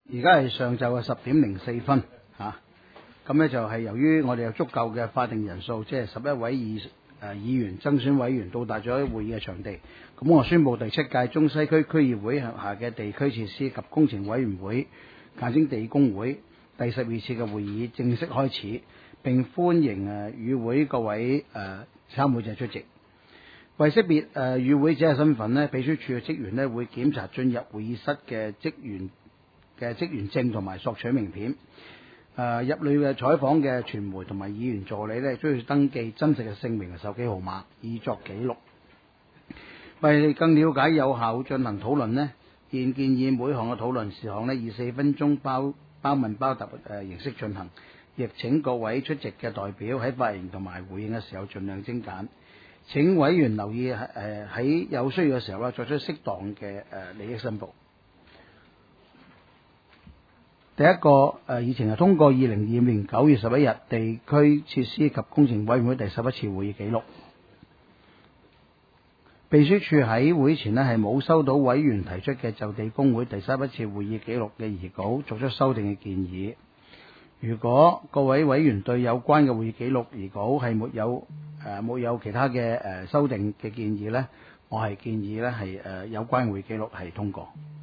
而家係上晝嘅10:04嚇，咁咧就係由於我哋有足夠嘅法定人數，即係11位議員增選委員到達咗會議嘅場地，咁我宣布第7屆中西區區議會轄下嘅地區設施及工程委員會簡稱地工會第12次嘅會議正式開始，並歡迎與會各位參會者出席。為識別與會者嘅身份呢，秘書處嘅職員呢會檢查進入會議室嘅職員證同埋索取名片。入裏嘅採訪嘅傳媒同埋議員助理呢，都要登記真實嘅姓名同手機號碼，以作記錄。為更了解有效進行討論呢，現建議每項嘅討論事項呢，以4分鐘包問包答形式進行，亦請各位出席嘅代表喺發言同埋回應嘅時候盡量精簡。請委員留意喺有需要嘅時候作出適當嘅利益申報。第一個議程係通過2025年9月11日地區設施及工程委員會第11次會議記錄。秘書處喺會前係冇收到委員提出嘅就地工會第11次會議記錄嘅擬稿作出修訂嘅建議。如果各位委員對有關嘅會議記錄擬稿係沒有其他嘅修訂嘅建議呢，我係建議呢係有關會議記錄係通過。